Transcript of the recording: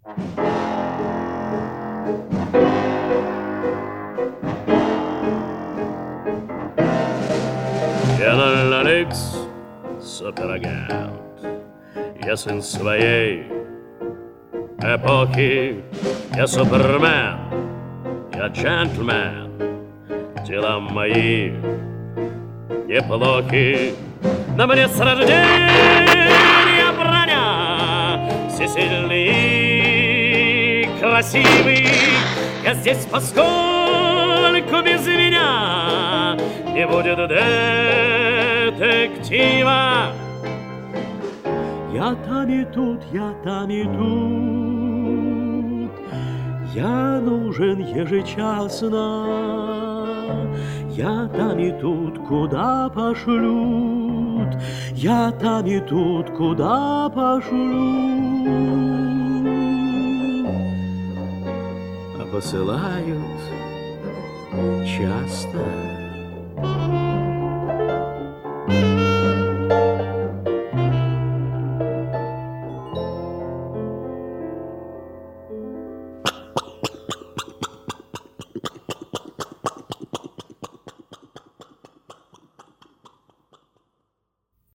Я Алекс, суперагент. Я сын своей эпохи. Я супермен, я джентльмен. Дела мои неплохи. На мне с рождения броня. Все сильные и красивые. Я здесь поскольку без меня не будет детектива. Я там и тут, я там и тут. Я нужен ежечасно. Я там и тут, куда пошлют. Я там и тут, куда пошлют. А посылают часто.